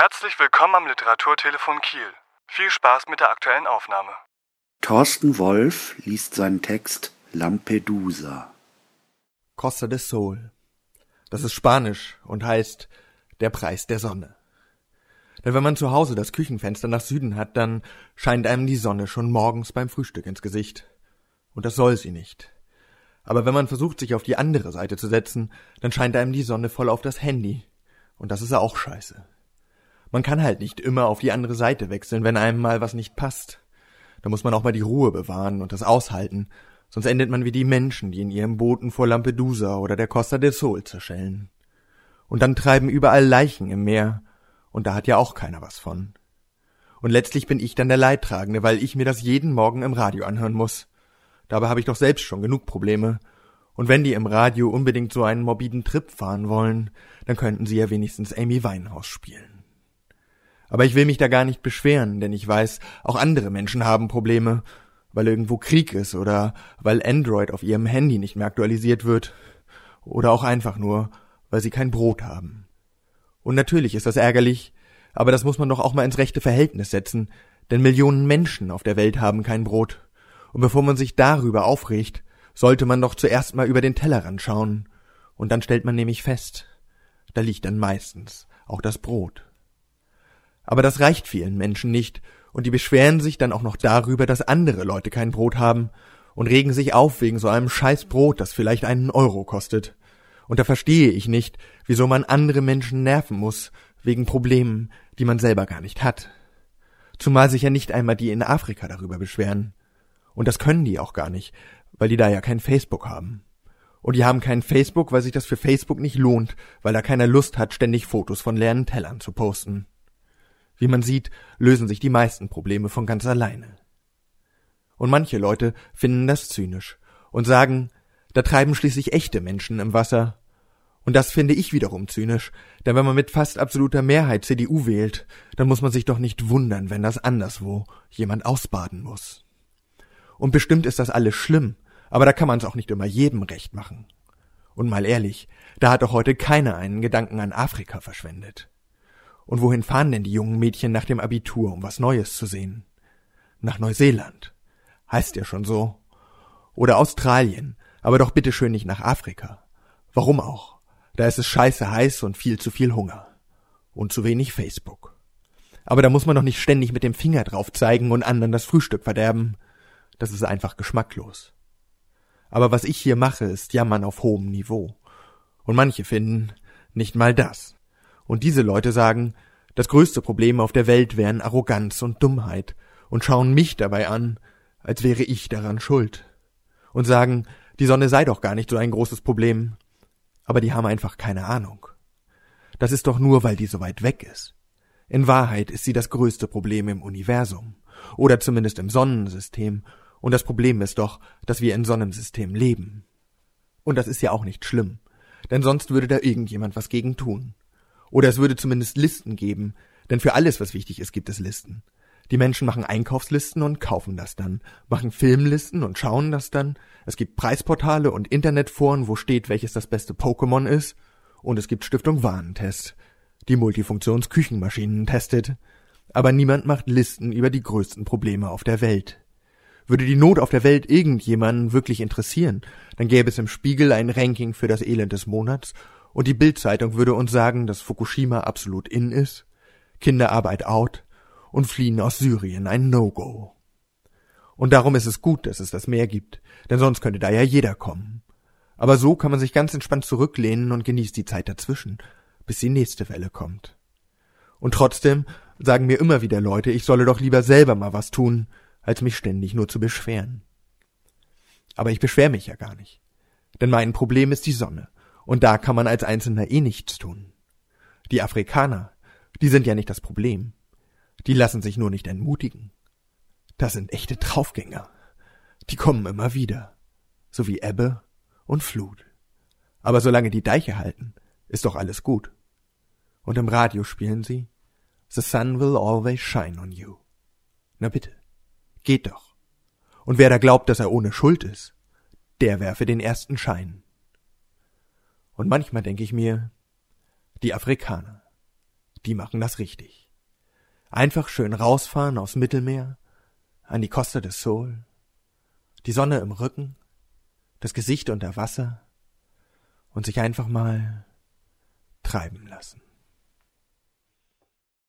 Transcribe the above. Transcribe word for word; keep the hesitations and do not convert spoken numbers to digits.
Herzlich willkommen am Literaturtelefon Kiel. Viel Spaß mit der aktuellen Aufnahme. Thorsten Wolf liest seinen Text Lampedusa. Costa del Sol. Das ist Spanisch und heißt der Preis der Sonne. Denn wenn man zu Hause das Küchenfenster nach Süden hat, dann scheint einem die Sonne schon morgens beim Frühstück ins Gesicht. Und das soll sie nicht. Aber wenn man versucht, sich auf die andere Seite zu setzen, dann scheint einem die Sonne voll auf das Handy. Und das ist ja auch scheiße. Man kann halt nicht immer auf die andere Seite wechseln, wenn einem mal was nicht passt. Da muss man auch mal die Ruhe bewahren und das aushalten, sonst endet man wie die Menschen, die in ihren Booten vor Lampedusa oder der Costa del Sol zerschellen. Und dann treiben überall Leichen im Meer, und da hat ja auch keiner was von. Und letztlich bin ich dann der Leidtragende, weil ich mir das jeden Morgen im Radio anhören muss. Dabei habe ich doch selbst schon genug Probleme. Und wenn die im Radio unbedingt so einen morbiden Trip fahren wollen, dann könnten sie ja wenigstens Amy Winehouse spielen. Aber ich will mich da gar nicht beschweren, denn ich weiß, auch andere Menschen haben Probleme, weil irgendwo Krieg ist oder weil Android auf ihrem Handy nicht mehr aktualisiert wird oder auch einfach nur, weil sie kein Brot haben. Und natürlich ist das ärgerlich, aber das muss man doch auch mal ins rechte Verhältnis setzen, denn Millionen Menschen auf der Welt haben kein Brot. Und bevor man sich darüber aufregt, sollte man doch zuerst mal über den Tellerrand schauen. Und dann stellt man nämlich fest, da liegt dann meistens auch das Brot. Aber das reicht vielen Menschen nicht, und die beschweren sich dann auch noch darüber, dass andere Leute kein Brot haben und regen sich auf wegen so einem scheiß Brot, das vielleicht einen Euro kostet. Und da verstehe ich nicht, wieso man andere Menschen nerven muss, wegen Problemen, die man selber gar nicht hat. Zumal sich ja nicht einmal die in Afrika darüber beschweren. Und das können die auch gar nicht, weil die da ja kein Facebook haben. Und die haben kein Facebook, weil sich das für Facebook nicht lohnt, weil da keiner Lust hat, ständig Fotos von leeren Tellern zu posten. Wie man sieht, lösen sich die meisten Probleme von ganz alleine. Und manche Leute finden das zynisch und sagen, da treiben schließlich echte Menschen im Wasser. Und das finde ich wiederum zynisch, denn wenn man mit fast absoluter Mehrheit C D U wählt, dann muss man sich doch nicht wundern, wenn das anderswo jemand ausbaden muss. Und bestimmt ist das alles schlimm, aber da kann man es auch nicht immer jedem recht machen. Und mal ehrlich, da hat doch heute keiner einen Gedanken an Afrika verschwendet. Und wohin fahren denn die jungen Mädchen nach dem Abitur, um was Neues zu sehen? Nach Neuseeland. Heißt ja schon so. Oder Australien, aber doch bitteschön nicht nach Afrika. Warum auch? Da ist es scheiße heiß und viel zu viel Hunger. Und zu wenig Facebook. Aber da muss man doch nicht ständig mit dem Finger drauf zeigen und anderen das Frühstück verderben. Das ist einfach geschmacklos. Aber was ich hier mache, ist Jammern auf hohem Niveau. Und manche finden, nicht mal das. Und diese Leute sagen, das größte Problem auf der Welt wären Arroganz und Dummheit und schauen mich dabei an, als wäre ich daran schuld. Und sagen, die Sonne sei doch gar nicht so ein großes Problem. Aber die haben einfach keine Ahnung. Das ist doch nur, weil die so weit weg ist. In Wahrheit ist sie das größte Problem im Universum. Oder zumindest im Sonnensystem. Und das Problem ist doch, dass wir in Sonnensystem leben. Und das ist ja auch nicht schlimm. Denn sonst würde da irgendjemand was gegen tun. Oder es würde zumindest Listen geben, denn für alles, was wichtig ist, gibt es Listen. Die Menschen machen Einkaufslisten und kaufen das dann, machen Filmlisten und schauen das dann. Es gibt Preisportale und Internetforen, wo steht, welches das beste Pokémon ist. Und es gibt Stiftung Warentest, die Multifunktions-Küchenmaschinen testet. Aber niemand macht Listen über die größten Probleme auf der Welt. Würde die Not auf der Welt irgendjemanden wirklich interessieren, dann gäbe es im Spiegel ein Ranking für das Elend des Monats und die Bild-Zeitung würde uns sagen, dass Fukushima absolut in ist, Kinderarbeit out und Fliehen aus Syrien ein No-Go. Und darum ist es gut, dass es das Meer gibt, denn sonst könnte da ja jeder kommen. Aber so kann man sich ganz entspannt zurücklehnen und genießt die Zeit dazwischen, bis die nächste Welle kommt. Und trotzdem sagen mir immer wieder Leute, ich solle doch lieber selber mal was tun, als mich ständig nur zu beschweren. Aber ich beschwere mich ja gar nicht. Denn mein Problem ist die Sonne. Und da kann man als Einzelner eh nichts tun. Die Afrikaner, die sind ja nicht das Problem. Die lassen sich nur nicht entmutigen. Das sind echte Draufgänger. Die kommen immer wieder. So wie Ebbe und Flut. Aber solange die Deiche halten, ist doch alles gut. Und im Radio spielen sie The sun will always shine on you. Na bitte, geht doch. Und wer da glaubt, dass er ohne Schuld ist, der werfe den ersten Schein. Und manchmal denke ich mir, die Afrikaner, die machen das richtig. Einfach schön rausfahren aufs Mittelmeer, an die Costa del Sol, die Sonne im Rücken, das Gesicht unter Wasser und sich einfach mal treiben lassen.